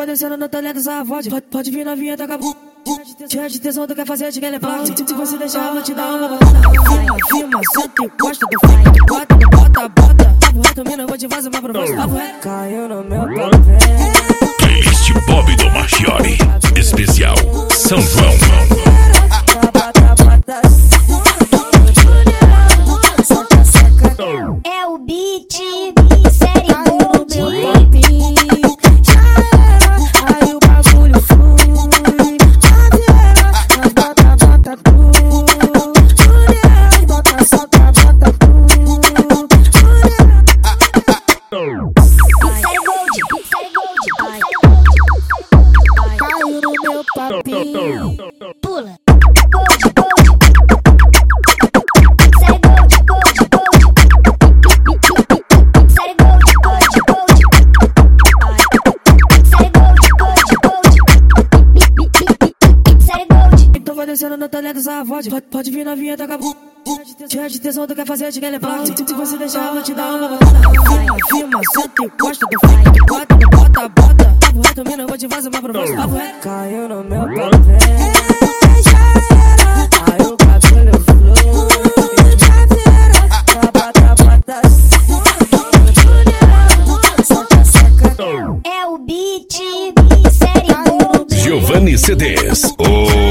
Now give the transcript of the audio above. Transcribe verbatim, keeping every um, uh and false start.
vai descendo no talento dessa voz. Pode, pode vir novinha, taca a bu. Cheia de tesão, tu quer fazer, te quer levar. Se você deixar, eu vou te dar uma balança. Firma, firma, senta e gosta do funk. Bota, bota, bota. Papo reto, mina, eu vou te fazer uma proposta. Papo reto. Caiu no meu papel. Playlist Bob do Marchiori. Especial São João. É o beat, série gold. Aí o bagulho flui. Mas bota, bota tudo. Bota, solta, bota tudo. Série gold, série gold. Caiu no meu papinho. Pula. Gold, gold. Série gold, gold, gold. Série gold, gold, gold. Série gold, gold, gold. Série gold. Então vai descendo no talento dessa voz. Pode, pode vir novinha, taca a bu. Cheia de tesão, tu quer fazer, te quer levar. Se você deixar, eu vou te dar uma balança. Firma, firma, senta e gosta do funk. Bota, bota, bota. Papo reto, mina, eu vou te fazer uma proposta. Papo reto. Caiu no meu papel. Aí o cabelo flui. Bota, bota. Solta, saca. É o beat, série gold. Giovanni C Ds. O